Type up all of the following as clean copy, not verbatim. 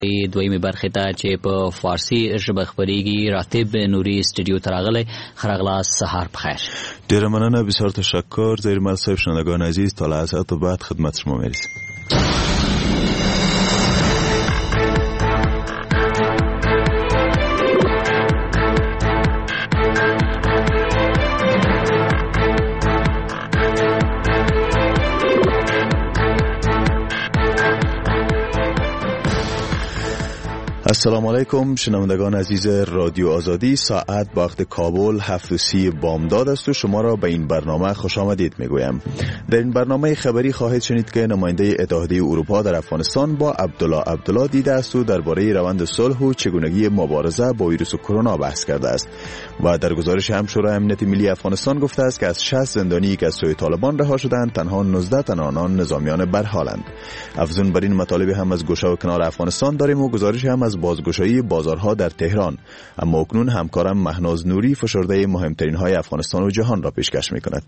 دویمه برخه ته چې په فارسی ژبه خبريږي راتب نوري استودیو تراغله خرغلا سحر بخیر. ډیر مننه، بسیار تشکر. زیرمل صاحب، شنوندگان عزیز، تا لحظات بعد خدمت شما میرسیم. السلام علیکم شنوندگان عزیز رادیو آزادی. ساعت وقت کابل 7:30 بامداد است و شما را به این برنامه خوش آمدید میگویم. در این برنامه خبری خواهید شنید که نماینده اتحادیه اروپا در افغانستان با عبدالله دیده است و درباره روند صلح و چگونگی مبارزه با ویروس کرونا بحث کرده است. و در گزارش هم شورای امنیت ملی افغانستان گفته است که از 60 زندانی که از سوی طالبان رها شدند تنها 19 تن آنان نظامیان برحالند. افزون بر این مطالب هم از گوشه و کنار افغانستان داریم و گزارش هم از بازگشایی بازارها در تهران. اما اکنون همکارم مهناز نوری فشرده مهمترین های افغانستان و جهان را پیشکش می‌کند.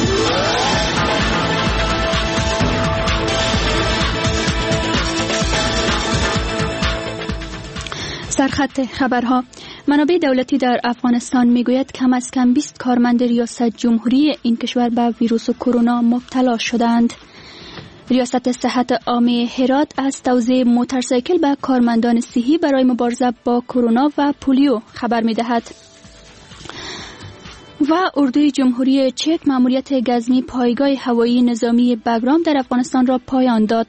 سرخط خبرها. منابع دولتی در افغانستان میگوید کم از کم 20 کارمند ریاست جمهوری این کشور به ویروس کرونا مبتلا شدند. ریاست صحت عامه هرات از توزیع موتورسیکل به کارمندان صحی برای مبارزه با کرونا و پولیو خبر می‌دهد. و اردوی جمهوری چک ماموریت گزمی پایگاه هوایی نظامی بگرام در افغانستان را پایان داد.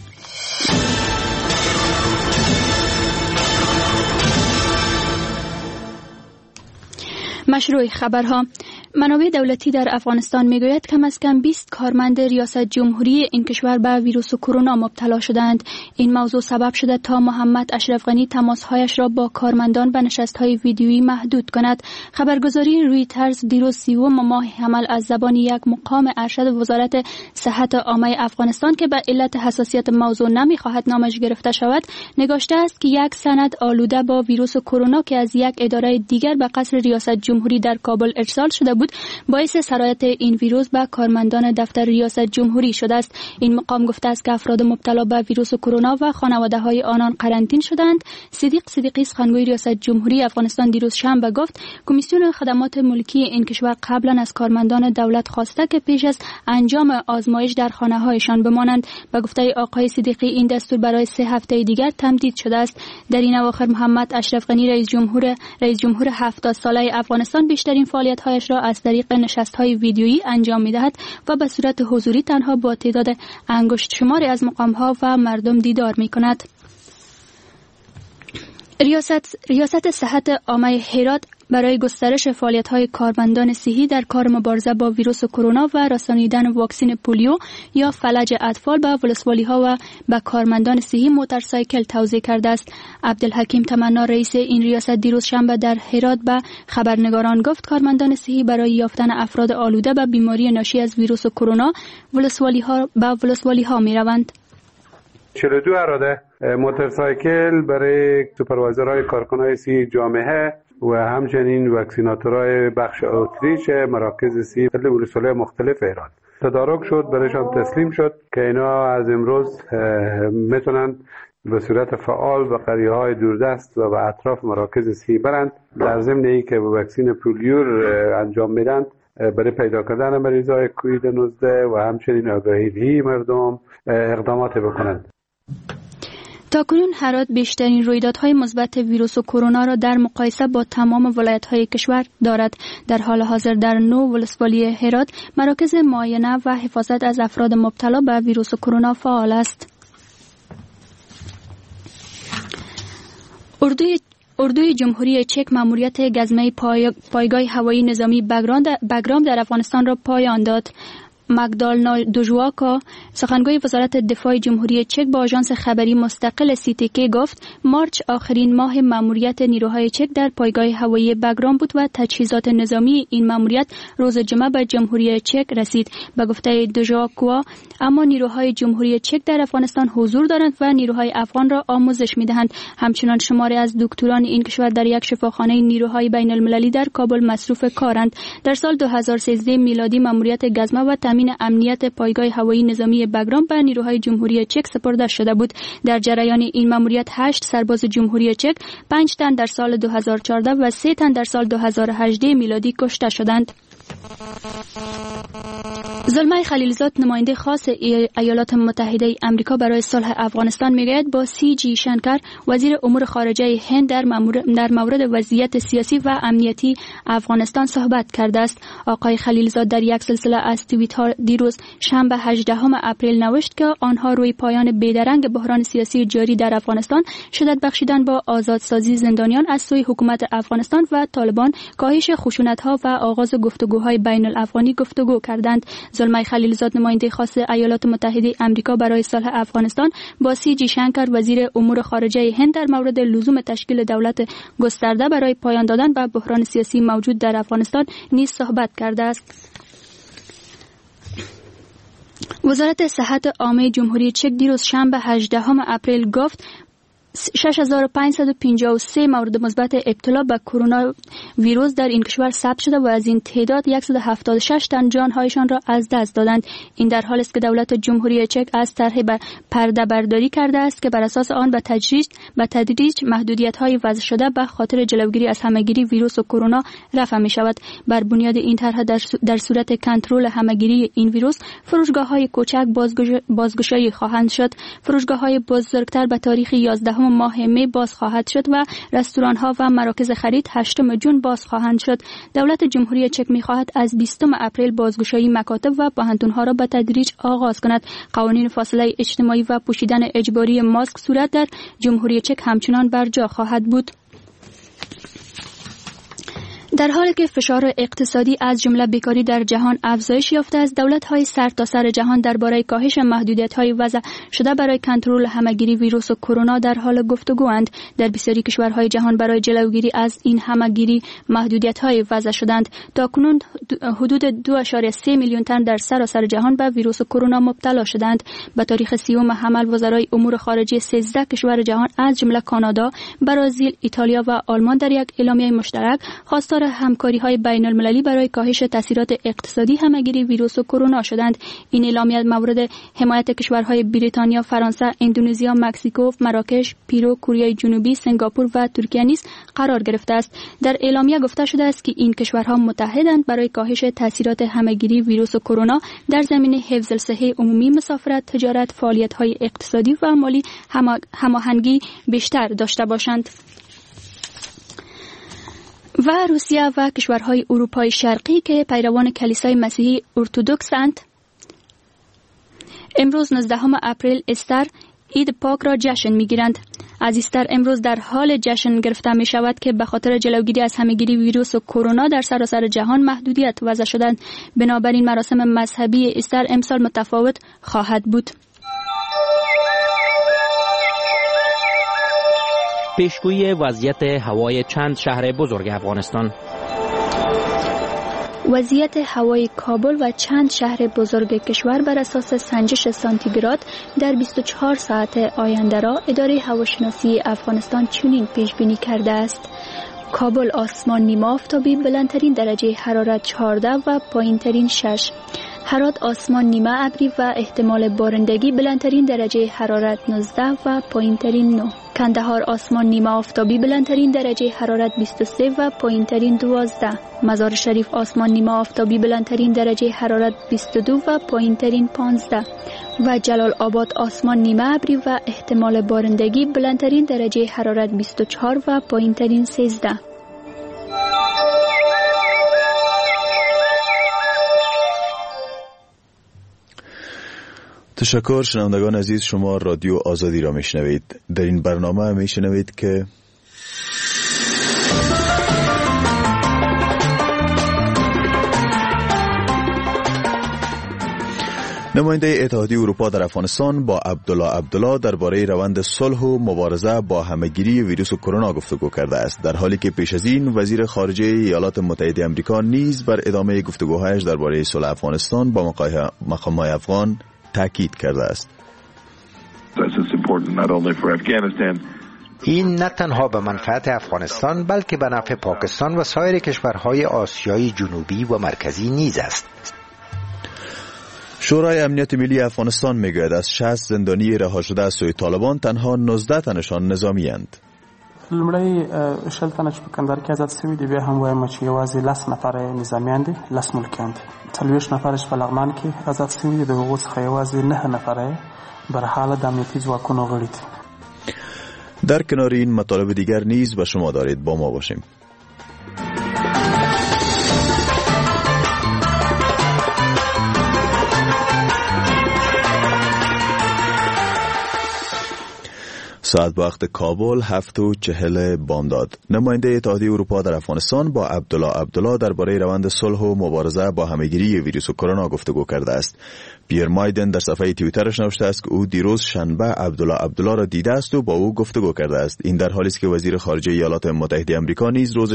مشروع خبرها. منابع دولتی در افغانستان میگوید کم از کم 20 کارمند ریاست جمهوری این کشور به ویروس کرونا مبتلا شدند. این موضوع سبب شده تا محمد اشرف غنی تماسهایش را با کارمندان به نشست‌های ویدیویی محدود کند. خبرگزاری رویترز دیروز 30 ماه حمل از زبان یک مقام ارشد وزارت صحت عامه افغانستان که به علت حساسیت موضوع نمی‌خواهد نامش گرفته شود نگاشته است که یک سند آلوده با ویروس کرونا که از یک اداره دیگر به قصر ریاست جمهوری در کابل ارسال شده بود باعث سرایت این ویروس به کارمندان دفتر ریاست جمهوری شده است. این مقام گفته است که افراد مبتلا به ویروس کرونا و خانواده‌های آنان قرنطین شدند. صدیقی سخنگوی ریاست جمهوری افغانستان دیروز شنبه گفت کمیسیون خدمات ملکی این کشور قبلا از کارمندان دولت خواسته که پیش از انجام آزمایش در خانه‌هایشان بمانند. به گفته آقای صدیقی این دستور برای 3 هفته دیگر تمدید شده است. در این اواخر محمد اشرف غنی رئیس جمهور 70 ساله افغانستان بیشترین فعالیت‌هایش را از طریق نشست‌های ویدیویی انجام می‌دهد و به صورت حضوری تنها با تعداد انگشت شماری از مقام‌ها و مردم دیدار می‌کند. ریاست صحت عامه هرات برای گسترش فعالیت‌های کارمندان صحی در کار مبارزه با ویروس کرونا و رسانیدن واکسن پولیو یا فلج اطفال به ولسوالی‌ها و به کارمندان صحی موتورسیکل توزیع کرده است. عبدالحکیم تمنا رئیس این ریاست دیروز شنبه در هرات به خبرنگاران گفت کارمندان صحی برای یافتن افراد آلوده به بیماری ناشی از ویروس کرونا ولسوالی‌ها می‌روند. 42 اراده موتورسیکل برای سوپروایزرهای کارکنان صحی جامعه و همچنین واکسیناتورهای بخش اوتریچ مراکز صحی در ولسوالی مختلف ایران تدارک شد، برایشان تسلیم شد که اینا از امروز میتونن به صورت فعال به قریه‌های دوردست و به اطراف مراکز صحی برند. در ضمن اینکه واکسن پولیو انجام میدن برای پیدا کردن مریضای کووید 19 و همچنین آگاهی مردم اقدامات بکنند. تاکنون هرات بیشترین رویدادهای مثبت ویروس کرونا را در مقایسه با تمام ولایت‌های کشور دارد. در حال حاضر در 9 ولسوالی هرات مراکز معاینه و حفاظت از افراد مبتلا به ویروس کرونا فعال است. اردوی جمهوری چک ماموریت گزمه پایگاه هوایی نظامی بگرام در افغانستان را پایان داد. مگدالنا دوژواکا سخنگوی وزارت دفاع جمهوری چک با آژانس خبری مستقل CTK گفت مارچ آخرین ماه ماموریت نیروهای چک در پایگاه هوایی بگرام بود و تجهیزات نظامی این ماموریت روز جمعه به جمهوری چک رسید. به گفته دوژواکا اما نیروهای جمهوری چک در افغانستان حضور دارند و نیروهای افغان را آموزش می‌دهند. همچنان شماری از دکتران این کشور در یک شفاخانه نیروهای بین المللی در کابل مصروف کارند. در سال 2013 میلادی ماموریت گزمه و تامین امنیت پایگاه هوایی نظامی بگرام به نیروهای جمهوری چک سپرده شده بود. در جریان این ماموریت 8 سرباز جمهوری چک، 5 تن در سال 2014 و 3 تن در سال 2018 میلادی کشته شدند. زلمه خلیلزاد، نماینده خاص ایالات متحده آمریکا برای صلح افغانستان، میگوید با سی جی شنکر، وزیر امور خارجه هند، در مورد وضعیت سیاسی و امنیتی افغانستان صحبت کرده است. آقای خلیلزاد در یک سلسله از توییت ها دیروز شنبه 18 اپریل نوشت که آنها روی پایان بیدرنگ بحران سیاسی جاری در افغانستان، شدت بخشیدن با آزادسازی زندانیان از سوی حکومت افغانستان و طالبان، کاهش خشونت ها و آغاز گفتگوهای بین الافغانی گفتگو کردند. زلمه خلیلزاد، نماینده خاص ایالات متحده آمریکا برای صلح افغانستان، با سی جی شنکر، وزیر امور خارجه هند، در مورد لزوم تشکیل دولت گسترده برای پایان دادن به بحران سیاسی موجود در افغانستان نیز صحبت کرده است. وزارت صحت عامه جمهوری چک دیروز شنبه 18 اپریل گفت 6553 مورد مثبت ابتلا به کرونا ویروس در این کشور ثبت شده و از این تعداد 176 تن جانهایشان را از دست دادند. این در حالی است که دولت جمهوری چک از طرح پرده برداری کرده است که بر اساس آن به تدریج محدودیت‌های وضع شده به خاطر جلوگیری از همهگیری ویروس و کرونا رفع می شود. بر بنیاد این طرح در صورت کنترل همهگیری این ویروس، فروشگاه‌های کوچک بازگشایی خواهند شد. فروشگاه‌های بزرگتر به تاریخ 11 ماه می باز خواهد شد و رستوران ها و مراکز خرید 8 جون باز خواهند شد. دولت جمهوری چک می خواهد از 20 اپریل بازگشایی مکاتب و پوهنتون ها را به تدریج آغاز کند. قوانین فاصله اجتماعی و پوشیدن اجباری ماسک صورت در جمهوری چک همچنان بر جا خواهد بود. در حالی که فشار اقتصادی از جمله بیکاری در جهان افزایش یافته است، دولت‌های سرتاسر جهان درباره کاهش محدودیت‌های وضع شده برای کنترل همهگیری ویروس کرونا در حال گفتگواند. در بسیاری کشورهای جهان برای جلوگیری از این همهگیری محدودیت‌های وضع شدند. تاکنون حدود 2.3 میلیون تن در سراسر جهان به ویروس کرونا مبتلا شدند. به تاریخ 30 حمل وزرای امور خارجه 13 کشور جهان از جمله کانادا، برزیل، ایتالیا و آلمان در یک اعلامیه مشترک خواستار همکاری‌های بین‌المللی برای کاهش تاثیرات اقتصادی همهگیری ویروس کرونا شدند. این اعلامیه مورد حمایت کشورهای بریتانیا، فرانسه، اندونزیا، مکزیکو، مراکش، پیرو، کره جنوبی، سنگاپور و ترکیه نیز قرار گرفته است. در اعلامیه گفته شده است که این کشورها متحدند برای کاهش تاثیرات همهگیری ویروس کرونا در زمینه حفظ صحت عمومی، مسافرت، تجارت، فعالیت‌های اقتصادی و مالی هماهنگی بیشتر داشته باشند. و روسیه و کشورهای اروپای شرقی که پیروان کلیسای مسیحی ارتدوکسند، امروز 19 اپریل استر، عید پاک را جشن می‌گیرند. از استر امروز در حال جشن گرفته می شود که به خاطر جلوگیری از همهگیری ویروس و کرونا در سراسر جهان محدودیت وضع شدند. بنابراین مراسم مذهبی استر امسال متفاوت خواهد بود. پیشگویی وضعیت هوای چند شهر بزرگ افغانستان. وضعیت هوای کابل و چند شهر بزرگ کشور بر اساس سنجش سانتیگراد در 24 ساعت آینده را اداره هواشناسی افغانستان چنین پیش بینی کرده است: کابل آسمان نیمه آفتابی، بلندترین درجه حرارت 14 و پایینترین 6. هرات آسمان نیمه ابری و احتمال بارندگی، بلندترین درجه حرارت 19 و پایینترین 9. کندهار آسمان نیمه آفتابی، بلندترین درجه حرارت 23 و پایینترین 12. مزار شریف آسمان نیمه آفتابی، بلندترین درجه حرارت 22 و پایینترین 15. و جلال آباد آسمان نیمه ابری و احتمال بارندگی، بلندترین درجه حرارت 24 و پایینترین 13. تشکر. شنوندگان عزیز، شما رادیو آزادی را میشنوید. در این برنامه میشنوید که نماینده اتحادیه اروپا در افغانستان با عبدالله درباره روند صلح و مبارزه با همهگیری ویروس کرونا گفتگو کرده است، در حالی که پیش از این وزیر خارجه ایالات متحده آمریکا نیز بر ادامه گفتگوهایش درباره صلح افغانستان با مقام‌های افغان تاکید کرده است. این نه تنها به منفعت افغانستان بلکه به نفع پاکستان و سایر کشورهای آسیای جنوبی و مرکزی نیز است. شورای امنیت ملی افغانستان میگوید از 60 زندانی رها شده از سوی طالبان تنها 19 تنشان نظامی اند. لمړی شل تنه چې په کندهار کې آزاد شوي دي، بیا هم وایم چې یوازې 10 نفره نظامیان دي، 10 ملکیان دي. 40 نفره چې په لغمان کې آزاد شوي دي، د هغو څخه یوازې 9 نفره برحاله د امنیتي ځواکونو غړي دي. در کنار این مطالب دیگر نیز به شما دارید با ما باشیم. ساعت وقت کابل 7:40 بامداد. نماینده اتحادیه اروپا در افغانستان با عبدالله درباره روند صلح و مبارزه با همهگیری ویروس کرونا گفتگو کرده است. پیر مایدن در صفحه توییترش نوشته است که او دیروز شنبه عبدالله را دیده است و با او گفتگو کرده است. این در حالی است که وزیر خارجه ایالات متحده آمریکا نیز روز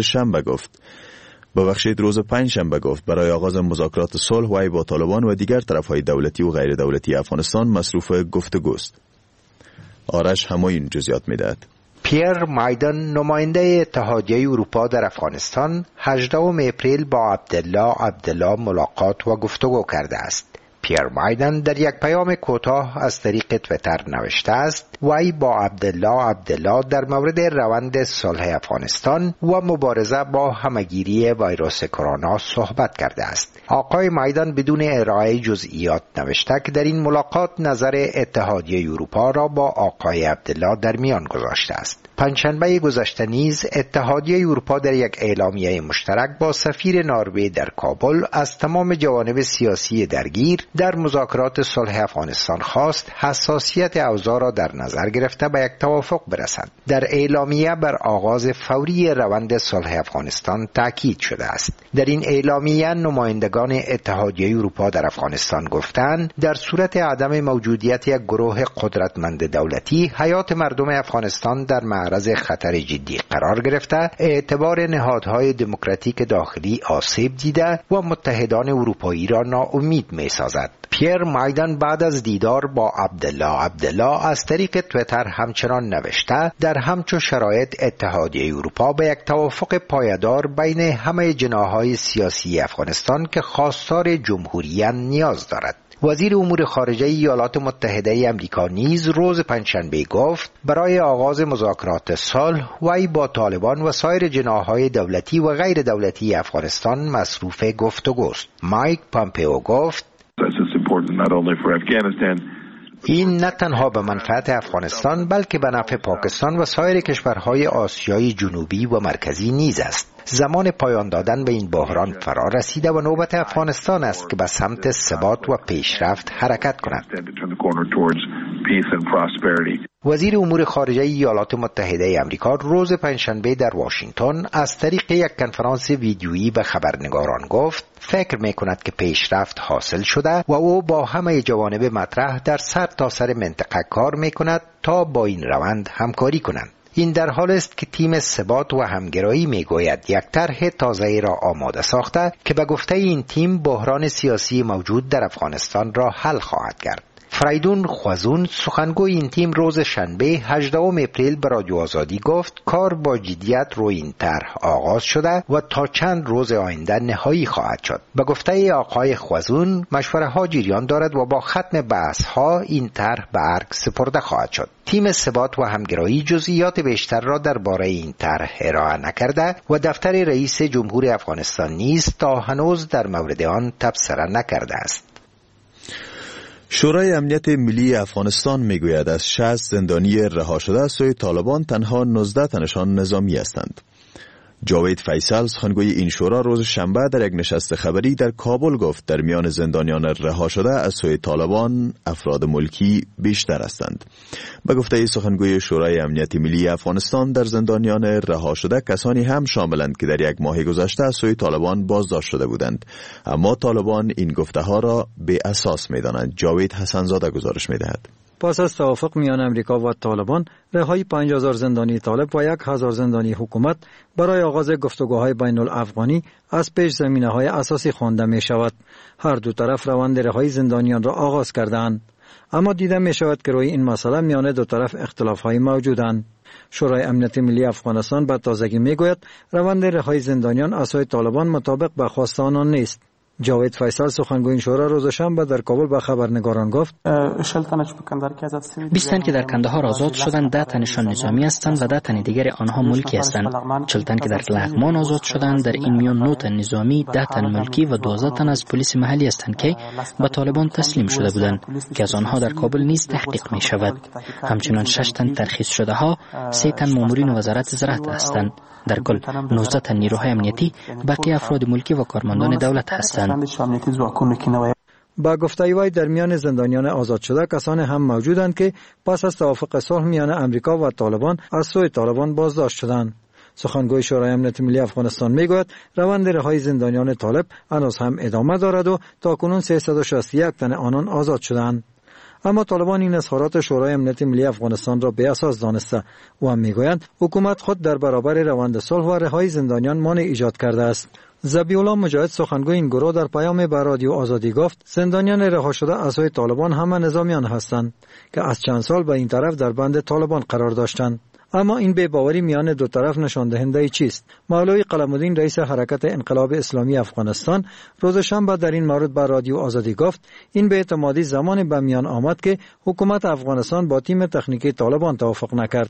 پنجشنبه گفت برای آغاز مذاکرات صلح وی با طالبان و دیگر طرفهای دولتی و غیر دولتی افغانستان مصروف گفتگوست. آرش همین جزئیات میدهد. پیر مایدن نماینده اتحادیه اروپا در افغانستان 18 اپریل با عبدالله ملاقات و گفتگو کرده است. پیر مایدن در یک پیام کوتاه از طریق توییتر نوشته است وی با عبدالله در مورد روند صلح افغانستان و مبارزه با همهگیری ویروس کرونا صحبت کرده است. آقای مایدن بدون ارائه جزئیات نوشته که در این ملاقات نظر اتحادیه اروپا را با آقای عبدالله در میان گذاشته است. پنجشنبه گذشته نیز اتحادیه اروپا در یک اعلامیه مشترک با سفیر نروژ در کابل از تمام جوانب سیاسی درگیر در مذاکرات صلح افغانستان خواست حساسیت اوضاع را در نظر گرفته به یک توافق برسند. در اعلامیه بر آغاز فوری روند صلح افغانستان تاکید شده است. در این اعلامیه نمایندگان اتحادیه اروپا در افغانستان گفتند در صورت عدم موجودیت یک گروه قدرتمند دولتی، حیات مردم افغانستان در معرض خطر جدی قرار گرفته، اعتبار نهادهای دموکراتیک داخلی آسیب دیده و متحدان اروپایی را ناامید می‌سازد. پیر مایدن بعد از دیدار با عبدالله از طریق توییتر همچنان نوشته در همچو شرایط اتحادیه اروپا به یک توافق پایدار بین همه جناح‌های سیاسی افغانستان که خواستار جمهوریت نیاز دارد. وزیر امور خارجه ایالات متحده آمریکا نیز روز پنجشنبه گفت برای آغاز مذاکرات صلح وی با طالبان و سایر جناح‌های دولتی و غیر دولتی افغانستان مصروف گفتگوست. مایک پامپئو گفت این نه تنها به منفعت افغانستان بلکه به نفع پاکستان و سایر کشورهای آسیای جنوبی و مرکزی نیز است. زمان پایان دادن به این بحران فرا رسیده و نوبت افغانستان است که به سمت ثبات و پیشرفت حرکت کند. وزیر امور خارجه ایالات متحده آمریکا روز پنجشنبه در واشنگتن از طریق یک کنفرانس ویدیویی به خبرنگاران گفت فکر می‌کند که پیشرفت حاصل شده و او با همه جوانب مطرح در سرتاسر منطقه کار می‌کند تا با این روند همکاری کنند. این در حال است که تیم ثبات و همگرایی میگوید یک طرح تازه را آماده ساخته که به گفته این تیم بحران سیاسی موجود در افغانستان را حل خواهد کرد. فریدون خوازون سخنگوی این تیم روز شنبه 18 اپریل به رادیو آزادی گفت کار با جدیت روی این طرح آغاز شده و تا چند روز آینده نهایی خواهد شد. به گفته آقای خوازون مشوره ها جریان دارد و با ختم بحث ها این طرح به ارگ سپرده خواهد شد. تیم ثبات و همگرایی جزئیات بیشتر را درباره این طرح ارائه نکرده و دفتر رئیس جمهور افغانستان نیز تا هنوز در مورد آن تبصره نکرده است. شورای امنیت ملی افغانستان میگوید از 60 زندانی رها شده از سوی طالبان تنها 19 تنشان نظامی هستند. جاوید فیصل سخنگوی این شورا روز شنبه در یک نشست خبری در کابل گفت در میان زندانیان رها شده از سوی طالبان افراد ملکی بیشتر هستند. به گفته سخنگوی شورای امنیت ملی افغانستان در زندانیان رها شده کسانی هم شاملند که در یک ماه گذشته از سوی طالبان بازداشت شده بودند، اما طالبان این گفته ها را بی اساس می‌دانند. جاوید حسنزاده گزارش می‌دهد. پس از توافق میان امریکا و طالبان، رهایی 5000 زندانی طالب و 1000 زندانی حکومت برای آغاز گفتگوهای بین الافغانی از پیش زمینه‌های اساسی خوانده می شود. هر دو طرف روند رهایی زندانیان را آغاز کردند، اما دیده می شود که روی این مسئله میان دو طرف اختلاف‌های موجودند. شورای امنیت ملی افغانستان به تازگی می گوید روند رهایی زندانیان از سوی طالبان مطابق با خواست آنان نیست. جاوید فیصل سخنگوی شورا روز شنبه در کابل به خبرنگاران گفت 20 تن که در کندهار آزاد شدند 10 تنشان نظامی هستند و 10 تن دیگر آنها ملکی هستند. 40 تن که در لغمان آزاد شدند، در این میان 9 تن نظامی، 10 تن ملکی و 12 تن از پلیس محلی هستند که به طالبان تسلیم شده بودند که از آنها در کابل نیز تحقیق می شود. همچنین 6 تن ترخیص شده ها، 3 تن مامورین وزارت زراعت هستند. در کل 19 تن نیروهای امنیتی، بقیه افراد ملکی و کارمندان دولت هستند. با گفته وی در میان زندانیان آزاد شده کسانی هم موجودند که پس از توافق صلح میان امریکا و طالبان از سوی طالبان بازداشت شدند. سخنگوی شورای امنیت ملی افغانستان میگوید روند رهایی زندانیان طالب هنوز هم ادامه دارد و تاکنون 361 تن آنان آزاد شدند. اما طالبان این اظهارات شورای امنیت ملی افغانستان را بی اساس دانسته و هم میگویند حکومت خود در برابر روند صلح و رهایی زندانیان مانع ایجاد کرده است. ذبیحالله مجاهد سخنگوی این گروه در پیام به رادیو آزادی گفت زندانیان رها شده از سوی طالبان همه نظامیان هستند که از چند سال به این طرف در بند طالبان قرار داشتند. اما این بی‌باوری میان دو طرف نشان دهنده چیست؟ مولوی قلم‌الدین رئیس حرکت انقلاب اسلامی افغانستان روز شنبه در این مورد به رادیو آزادی گفت این بی‌اعتمادی زمانی به میان آمد که حکومت افغانستان با تیم تکنیکی طالبان توافق نکرد.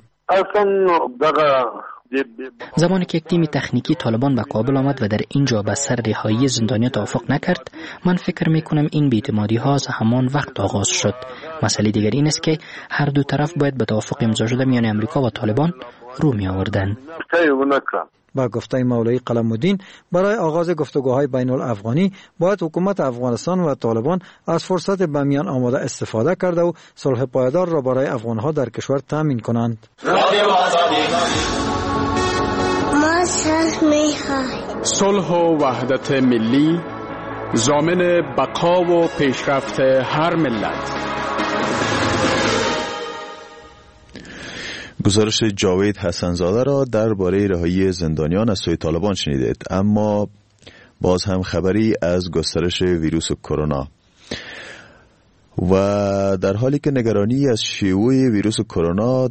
زمانی که یک تیم تکنیکی طالبان به کابل آمد و در اینجا به سر رهایی زندانیان توافق نکرد، من فکر میکنم این بی‌اعتمادی ها از همان وقت آغاز شد. مسئله دیگر این است که هر دو طرف باید به توافق امضا شده میان امریکا و طالبان رو می آوردند. با گفته مولوی قلم‌الدین برای آغاز گفتگوهای بین الافغانی باید حکومت افغانستان و طالبان از فرصت به میان آمده استفاده کرده و صلح پایدار را برای افغانها در کشور تامین کنند. صلح و وحدت ملی ضامن بقا و پیشرفت هر ملت. گزارش جاوید حسنزاده را درباره رهایی زندانیان از سوی طالبان شنیدید. اما باز هم خبری از گسترش ویروس کرونا و در حالی که نگرانی از شیوع ویروس کرونا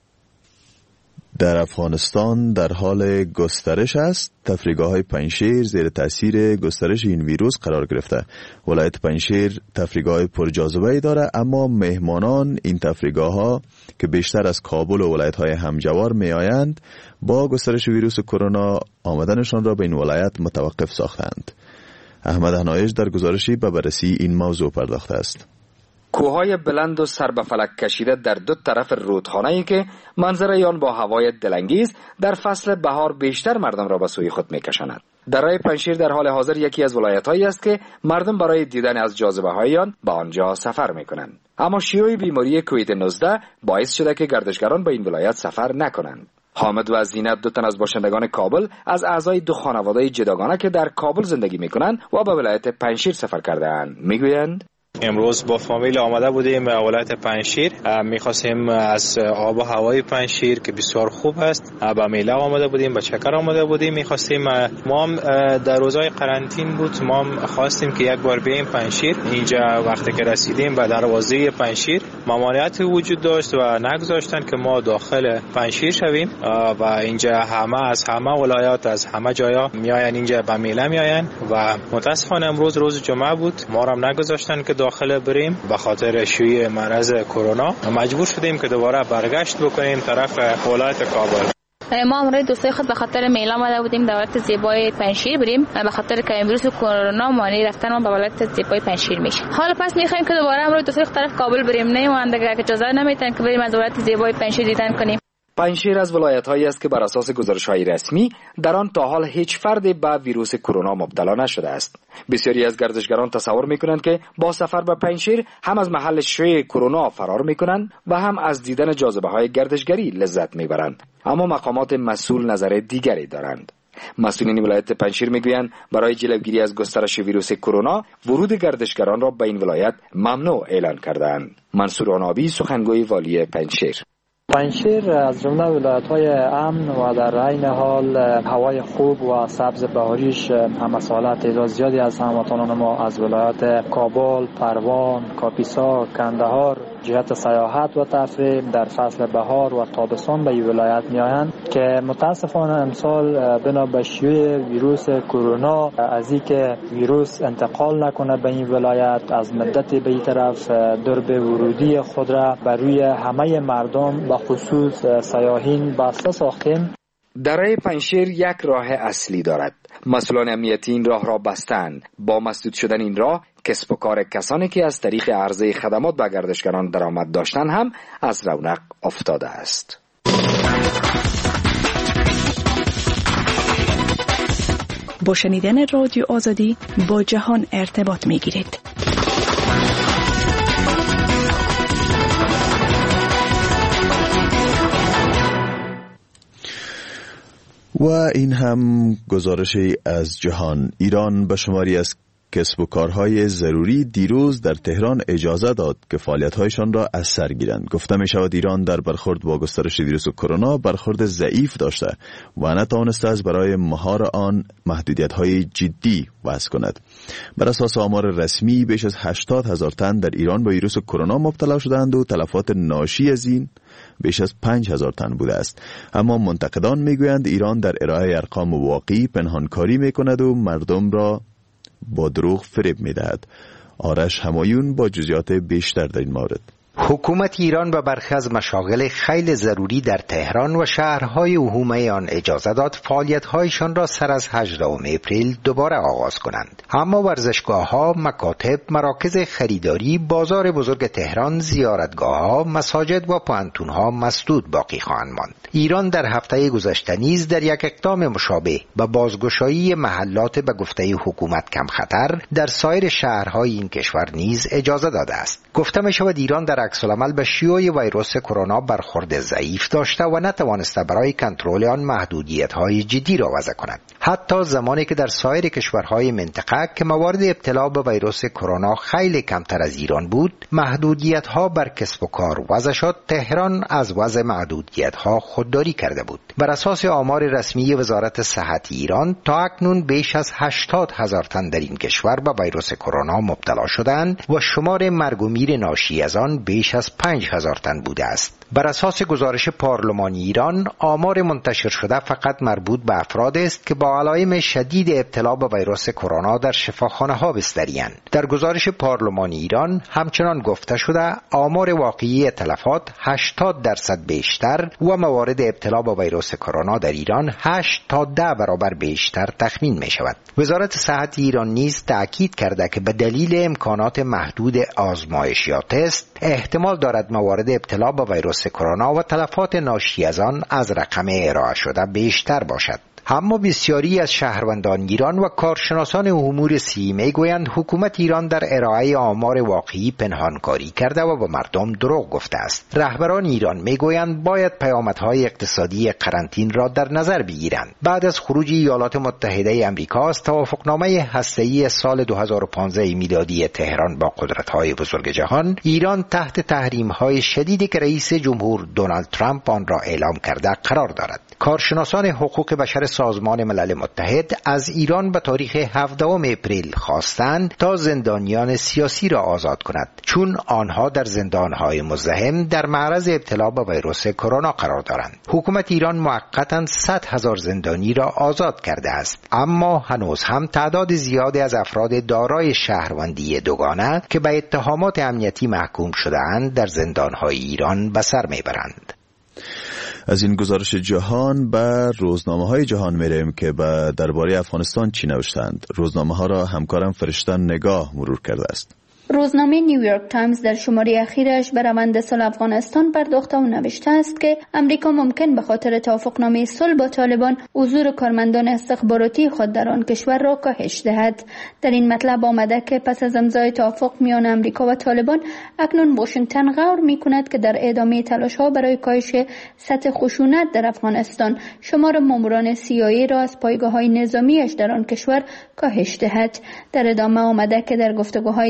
در افغانستان در حال گسترش است، تفریحگاه‌های پنجشیر زیر تاثیر گسترش این ویروس قرار گرفته. ولایت پنجشیر تفریحگاه پرجاذبه‌ای دارد، اما مهمانان این تفریحگاه‌ها که بیشتر از کابل و ولایت‌های همجوار می‌آیند با گسترش ویروس کرونا آمدنشان را به این ولایت متوقف ساختند. احمد هنایش در گزارشی به بررسی این موضوع پرداخته است. کوههای بلند و سر به فلک کشیده در دو طرف رودخانه‌ای که منظره آن با هوای دلانگیز در فصل بهار بیشتر مردم را به سوی خود می‌کشاند. درای پنجشیر در حال حاضر یکی از ولایت‌هایی است که مردم برای دیدن از جاذبه‌های آن به آنجا سفر می‌کنند. اما شیوع بیماری کووید 19 باعث شده که گردشگران به این ولایت سفر نکنند. حامد و زینت دو تن از باشندگان کابل از اعضای دو خانواده جداگانه که در کابل زندگی می‌کنند و به ولایت پنجشیر سفر کرده‌اند می‌گویند امروز با فامیل آمده بودیم به ولایت پنجشیر، می‌خواستیم از آب و هوای پنجشیر که بسیار خوب است به میله آمده بودیم، به چکر آمده بودیم. می‌خواستیم ما هم در روزهای قرنطین بود، ما هم خواستیم که یک بار بیایم پنجشیر. اینجا وقتی که رسیدیم به دروازه پنجشیر ممانعت وجود داشت و نگذاشتن که ما داخل پنجشیر شویم و اینجا همه از همه ولایات از همه جایا میآیند اینجا به میله میآیند و متاسفانه امروز روز جمعه بود، ما هم نگذاشتن که داخل بریم. به خاطر شیوع مرض کرونا مجبور شدیم که دوباره برگشت بکنیم طرف ولایت کابل. ما همراه دوستای خود به خاطر میله آمده بودیم در ولایت زیبای پنجشیر بریم، به خاطر که ویروس کرونا مانع رفتن ما به ولایت زیبای پنجشیر میشه. حالا پس میخوایم که دوباره همراه دوستای خود طرف کابل بریم، نه دیگه اجازه نمیدن که بریم از ولایت زیبای پنجشیر دیدن کنیم. پنجشیر از ولایت‌هایی است که بر اساس گزارش‌های رسمی در آن تا حال هیچ فرد به ویروس کرونا مبتلا نشده است. بسیاری از گردشگران تصور می‌کنند که با سفر به پنجشیر هم از محل شیوع کرونا فرار می‌کنند و هم از دیدن جاذبه‌های گردشگری لذت می‌برند. اما مقامات مسئول نظر دیگری دارند. مسئولین ولایت پنجشیر می‌گویند برای جلوگیری از گسترش ویروس کرونا ورود گردشگران را به این ولایت ممنوع اعلان کردند. منصور عنابی سخنگوی والی پنجشیر: پنجشیر از جمله ولایت‌های امن و در عین حال هوای خوب و سبز بهاریش همساله تعداد زیادی از هموطنان ما از ولایت کابل، پروان، کاپیسا، کندهار جهت سیاحت و تفریح در فصل بهار و تابستان به این ولایت میآیند که متاسفانه امسال بنا به شیوع ویروس کرونا از اینکه ویروس انتقال نکنه به این ولایت از مدت به این طرف درب ورودی خود را بر روی همه مردم به خصوص سیاحین بسته ساختیم. دره پنجشیر یک راه اصلی دارد. مسئولان امنیتی این راه را بستند. با مسدود شدن این راه کسب و کار کسانی که از طریق عرضه خدمات به گردشگران درآمد داشتن هم از رونق افتاده است. با شنیدن رادیو آزادی با جهان ارتباط می گیرید. و این هم گزارشی از جهان. ایران به شماری از کسب و کارهای ضروری دیروز در تهران اجازه داد که فعالیت‌هایشان را از سر گیرند. گفته می شود ایران در برخورد با گسترش ویروس کرونا برخورد ضعیف داشته و نتوانسته از برای مهار آن محدودیت‌های جدی وضع کند. بر اساس آمار رسمی بیش از 80,000 تن در ایران با ویروس کرونا مبتلا شدند و تلفات ناشی از این بیش از 5,000 تن بوده است. اما منتقدان میگویند ایران در ارائه ارقام واقعی پنهانکاری میکند و مردم را با دروغ فریب میدهد. آرش همایون با جزئیات بیشتر در این مورد. حکومت ایران به برخی از مشاغل خیلی ضروری در تهران و شهرهای حومه آن اجازه داد فعالیت‌هایشان را سر از 18 اپریل دوباره آغاز کنند. اما ورزشگاه‌ها، مکاتب، مراکز خریداری، بازار بزرگ تهران، زیارتگاه‌ها، مساجد و پوهنتون‌ها مسدود باقی خواهند ماند. ایران در هفته گذشته نیز در یک اقدام مشابه به بازگشایی محلات به گفته حکومت کم خطر در سایر شهرهای این کشور نیز اجازه داده است. گفته می شود ایران در عکس العمل به شیوع ویروس کرونا برخورد ضعیف داشته و نتوانسته برای کنترل آن محدودیت‌های جدی را وضع کند. حتی زمانی که در سایر کشورهای منطقه که موارد ابتلا به ویروس کرونا خیلی کمتر از ایران بود، محدودیت‌ها بر کسب و کار وضع شد، تهران از وضع محدودیت‌ها خودداری کرده بود. بر اساس آمار رسمی وزارت صحت ایران تا اکنون بیش از 80,000 تن در این کشور به ویروس کرونا مبتلا شدند و شمار مرگ و میر ناشی از آن بیش از 5,000 تن بوده است. بر اساس گزارش پارلمان ایران، آمار منتشر شده فقط مربوط به افراد است که با علائم شدید ابتلا به ویروس کرونا در شفاخانه‌ها بستری‌اند. در گزارش پارلمان ایران همچنان گفته شده آمار واقعی تلفات 80% بیشتر و موارد ابتلا به ویروس کرونا در ایران 8 تا 10 برابر بیشتر تخمین می شود. وزارت صحت ایران نیز تأکید کرده که به دلیل امکانات محدود آزمایش یا تست احتمال دارد موارد ابتلا به ویروس کرونا و تلفات ناشی از آن از رقم ارائه شده بیشتر باشد. اما بسیاری از شهروندان ایران و کارشناسان امور صحی میگویند حکومت ایران در ارائه آمار واقعی پنهانکاری کرده و به مردم دروغ گفته است. رهبران ایران میگویند باید پیامدهای اقتصادی قرنطینه را در نظر بگیرند. بعد از خروج ایالات متحده آمریکا از توافقنامه هسته‌ای سال 2015 میلادی تهران با قدرت‌های بزرگ جهان، ایران تحت تحریم‌های شدیدی که رئیس جمهور دونالد ترامپ آن را اعلام کرده قرار دارد. کارشناسان حقوق بشر سازمان ملل متحد از ایران به تاریخ 17 اپریل خواستند تا زندانیان سیاسی را آزاد کند، چون آنها در زندانهای مزدحم در معرض ابتلا به ویروس کرونا قرار دارند. حکومت ایران موقتاً 100,000 زندانی را آزاد کرده است، اما هنوز هم تعداد زیادی از افراد دارای شهروندی دوگانه که به اتهامات امنیتی محکوم شده‌اند در زندانهای ایران به سر میبرند. از این گزارش جهان به روزنامه‌های جهان میریم که درباره افغانستان چی نوشتند. روزنامه‌ها را همکارم فرشتن نگاه مرور کرده است. روزنامه نیویورک تایمز در شماره اخیرش بر روند صلح افغانستان پرداخته و نوشته است که امریکا ممکن به خاطر توافقنامه صلح با طالبان حضور کارمندان استخباراتی خود در آن کشور را کاهش دهد. در این مطلب آمده که پس از امضای توافق میان امریکا و طالبان، اکنون واشنگتن غور میکند که در ادامه تلاش‌ها برای کاهش سطح خشونت در افغانستان شمار ماموران CIA را از پایگاه‌های نظامیش در آن کشور کاهش دهد. در ادامه آمده که در گفتگوهای دوامدار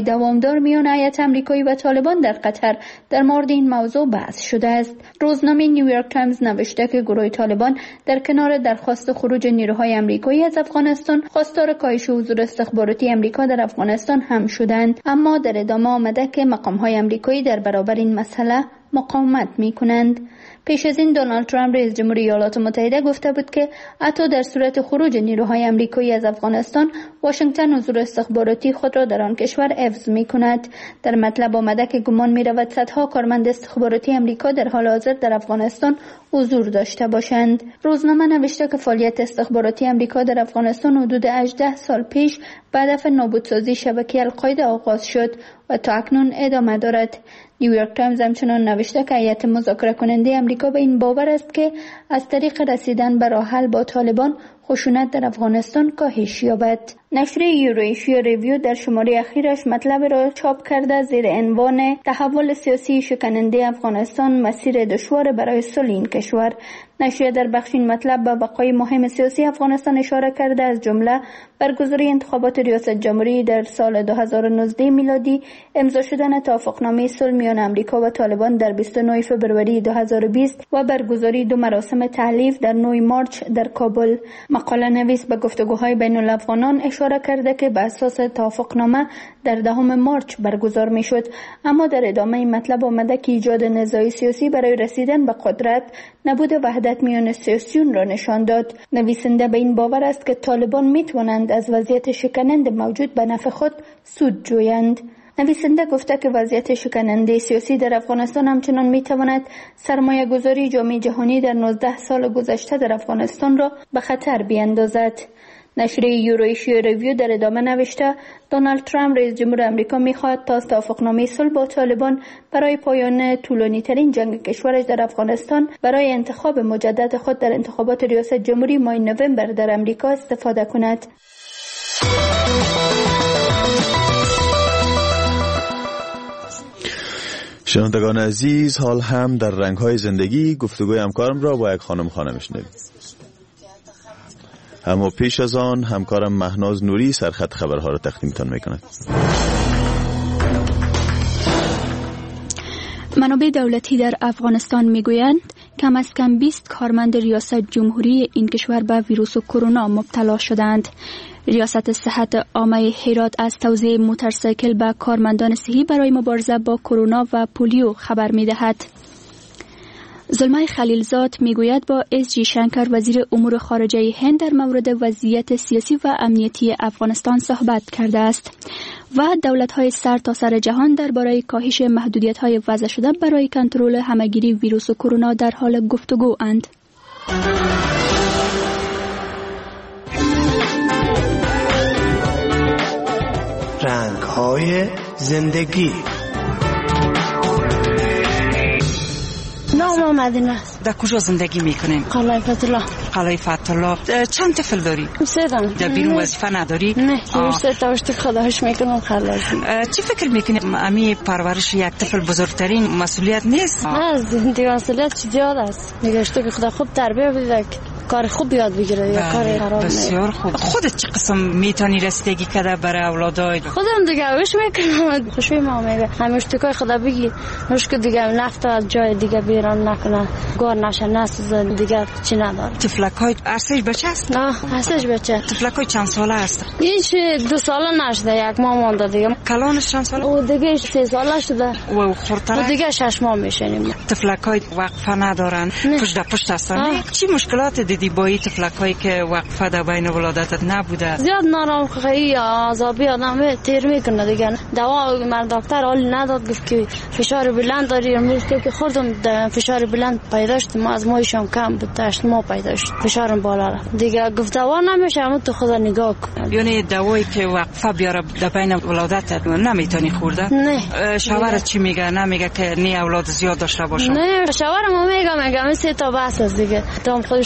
دیدار میان هیئت آمریکایی و طالبان در قطر در مورد این موضوع بحث شده است. روزنامه نیویورک تایمز نوشته که گروه طالبان در کنار درخواست خروج نیروهای آمریکایی از افغانستان خواستار کاهش حضور استخباراتی آمریکا در افغانستان هم شدند، اما در ادامه آمده که مقام‌های آمریکایی در برابر این مسئله مقاومت می‌کنند. پیش از این دونالد ترامپ رئیس جمهوری ایالات متحده گفته بود که حتی در صورت خروج نیروهای آمریکایی از افغانستان، واشنگتن حضور استخباراتی خود را در آن کشور حفظ می‌کند. در مطلب آمده که گمان می‌رود صدها کارمند استخباراتی آمریکا در حال حاضر در افغانستان حضور داشته باشند. روزنامه نوشته که فعالیت استخباراتی آمریکا در افغانستان حدود 18 سال پیش به هدف نابودسازی شبکه القاعده آغاز شد و تا اکنون ادامه دارد. نیویورک تایمز همچنان نوشته که هیئت مذاکره کننده آمریکا به این باور است که از طریق رسیدن به راه حل با طالبان خشونت در افغانستان کاهش یابد. نشر یوریشیا ریویو در شماره اخیرش مطلب را چاپ کرده زیر عنوان تحول سیاسی شکننده افغانستان، مسیر دشوار برای صلح این کشور. نشریه در بخش این مطلب به بقای مهم سیاسی افغانستان اشاره کرده، از جمله برگزاری انتخابات ریاست جمهوری در سال 2019 میلادی، امضا شدن توافقنامه صلح میان آمریکا و طالبان در 29 فوریه 2020 و برگزاری 2 مراسم تحلیف در 9 مارچ در کابل. مقاله نویس به گفتگوهای بین الافغانان اشاره کرده که به اساس توافقنامه در 10 مارچ برگزار میشد، اما در ادامه این مطلب آمده که ایجاد نزاع سیاسی برای رسیدن به قدرت نبود وحدت میان سیاسیون را نشان داد. نویسنده به این باور است که طالبان میتوانند از وضعیت شکننده موجود به نفع خود سود جویند. نویسنده گفته که وضعیت شکننده سیاسی در افغانستان همچنان میتواند سرمایه گذاری جامعه جهانی در 19 سال گذشته در افغانستان را به خطر بیاندازد. نشر یوریشیا ریویو در ادامه نوشته دونالد ترامپ رئیس جمهور آمریکا میخواهد تا توافقنامه صلح با طالبان برای پایان طولانی ترین جنگ کشورش در افغانستان برای انتخاب مجدد خود در انتخابات ریاست جمهوری ماه نوامبر در آمریکا استفاده کند. شنوندگان عزیز، حال هم در رنگ‌های زندگی گفتگوی همکارم را با یک خانم میشنویم. اما پیش از آن همکارم مهناز نوری سرخط خبرها را تقدیمتان میکند. منابع دولتی در افغانستان میگویند کم از کم 20 کارمند ریاست جمهوری این کشور به ویروس کرونا مبتلا شدند. ریاست صحت عامه هرات از توزیع موتورسیکل به کارمندان صحی برای مبارزه با کرونا و پولیو خبر میدهد. زلمه خلیلزاد میگوید با اس جی شنکر وزیر امور خارجه هند در مورد وضعیت سیاسی و امنیتی افغانستان صحبت کرده است و دولت‌های سرتاسر جهان درباره کاهش محدودیت‌های وضع شده برای کنترل همهگیری ویروس کرونا در حال گفتگو اند. رنگ‌های زندگی. نام مدینه است. در کجا زندگی میکنین؟ قلعه فتح‌الله. قلعه فتح‌الله. چند طفل داری؟ 3 تا. در بیرون وظیفه نداری؟ نه، سه تا وقتی خداش میکنم خلاص. چی فکر میکنی امی پرورش یک طفل بزرگترین مسئولیت نیست؟ نه، دیگه مسئولیت زیاد است. نگاشته که خدا خوب تربیت بده، کار خوب یاد بگیره یا کار خراب. بسیار خوب. خودت چه قسم میتونی رسیدگی کرده برای اولادای؟ خودم دیگه وش میکنم. خوشی ما میگه همیشه تو خدا بگی مشکل دیگه نفت از جای دیگه بیرون نکنه، گور نشه، نسوزه، دیگه چی نداره. تفلکای ارسش بچه است؟ نه، ارسش بچه. تفلکای چند ساله است؟ هیچ 2 ساله نشده، 1 ماه مونده دیگه. کلانش چند ساله؟ او دیگه 3 ساله شده. و خورتره؟ دیگه 6 ماه میشنیم. تفلکای وقفه ندارن، پشت هستن. چی مشکلات دیدی با این تفلکایی که وقفه در بین ولادتت نبوده؟ زیاد ناراحتی عذابی آدم تیر میکنه دیگه. دوا من دکتر حال نداد، گفت که فشار بلند داری. امروز که خوردم فشار بلند پیدا شد، ما از مایشم کم بود، 8 ماه پیدا شد، فشارم بالا رفت دیگه. گفت دوا نمیشه، اما تو خدا نگاه کن. یعنی دوایی که وقفه بیاره در بین ولادتت نمیتونی خورده؟ نه. شوهرت چی میگه؟ نمیگه که نه اولاد زیاد داشته باشه؟ نه، شوهرم میگه 3 تا بس است دیگه. تو خودش کدا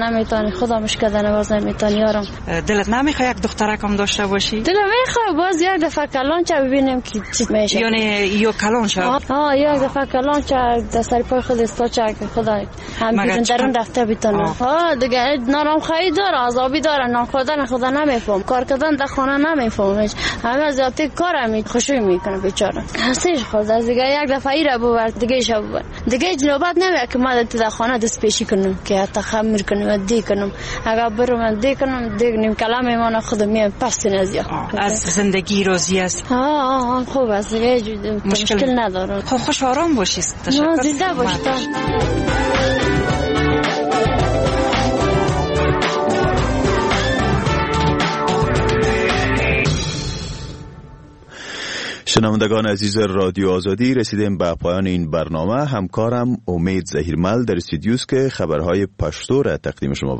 نمیتونی، خدا مشکل باز نمیتونی یارم. دلت نمیخواد یک دخترک هم داشته باشی؟ دلم میخواد باز یک دفعه کلان چه ببینیم که چی میشه. یعنی یا کلان شد؟ یک دفعه کلان چه دستری پای خود استا چه خدا هم بیرون درون رفته بیتونه. دیگه نارم خیلی داره، عذابی داره، نان خوردن خدا نمیفهم، کار کردن در خانه نمیفهمش، همه زیادی کارم خوشی میکنه بیچاره. هستش خود از دیگه یک دفعه را ببر دیگه شب ببر دیگه جنوبت نمیاد که من در خانه دست پیشی کنم که حتی خمیر کنم دی کنم. اگر برم دی کنم دیگه نیم کلام من خود میام پس نزیا. از زندگی راضی است؟ خوب است دیگه مشکل نداره. خب خوش آرام باشید. تشکر. زنده باشید. شنوندگان عزیز رادیو آزادی، رسیدیم به پایان این برنامه. همکارم امید زهیرمل در استودیوست که خبرهای پشتو را تقدیم شما